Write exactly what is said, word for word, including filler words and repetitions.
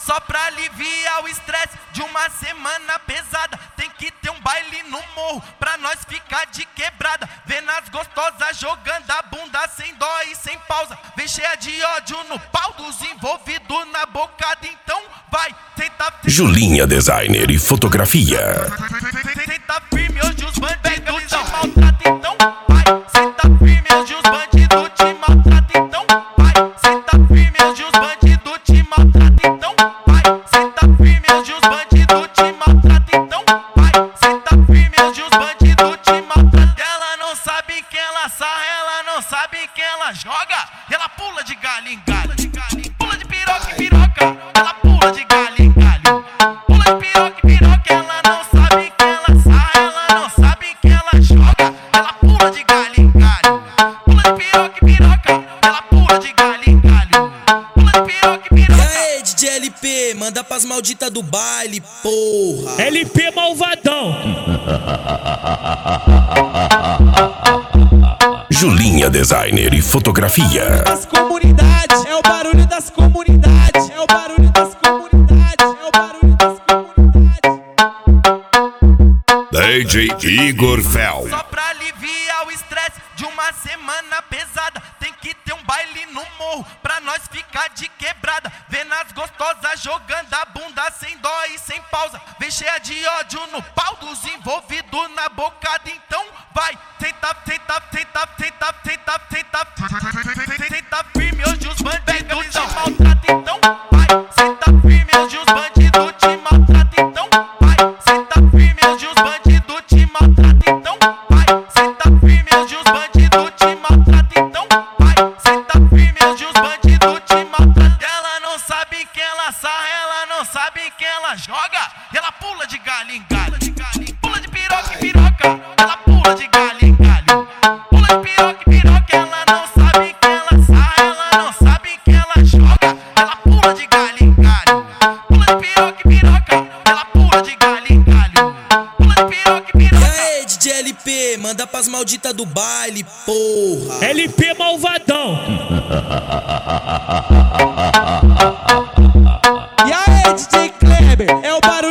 Só pra aliviar o estresse de uma semana pesada, tem que ter um baile no morro pra nós ficar de quebrada. Vendo as gostosas jogando a bunda sem dó e sem pausa. Vem cheia de ódio no pau dos envolvidos na bocada. Então vai, tenta... Julinha Designer e Fotografia. Senta firme, hoje os bandidos te maltratam. Então vai, senta firme, hoje os bandidos te maltratam. Então vai, senta firme, hoje os bandidos te maltratam. Então vai, senta firme, hoje os bandidos te maltratam. Então vai, senta firme, hoje os bandidos te maltratam. Ela não sabe quem ela sarra, ela não sabe quem ela joga. Ela pula de galho em galho, pula de piroca em piroca. Ela pula de galho em galho, pula de piroca em piroca. Ela não sabe quem ela sarra, ela não sabe quem ela joga. Ela pula de galho em galho, pula de piroca em piroca. Ela pula de galho em galho, pula de piroca em piroca. E aí, D J L P, manda pras malditas do baile, porra. L P malvadão. Julinha Designer e Fotografia. Das comunidades, é o barulho das comunidades, é o barulho das comunidades, é o barulho das comunidades. D J Igor Fel. Só pra aliviar o estresse de uma semana pesada, tem que ter um baile no morro pra nós ficar de quebrada. Vendo as gostosas jogando a bunda sem dó e sem pausa. Vem cheia de ódio no pau dos envolvidos na bocada. Então vai, tenta, tenta, tenta, tenta, tenta, tenta, tenta firme, hoje os bandidos te maltratam. Então vai, senta firme, hoje os bandidos te maltratam. Então vai, senta firme, hoje os bandidos te maltratam. Então vai, senta firme, hoje os bandidos te maltratam. Então vai, senta firme, hoje os bandidos te maltratam. Ela não sabe quem ela sarra, ela não sabe quem ela joga. Ela pula de galho em galho, pula de piroca em piroca. Ela pula de galho em galho, pula de piroca em piroca. Ela não sabe quem ela sarra, ela não sabe quem ela joga. Ela pula de galho em galho, pula de piroca em piroca. Ela pula de galho em galho, pula de piroca em E piroca. aí, D J L P, manda pras malditas do baile, porra. L P malvadão. E aí, D J Kleber, é o barulho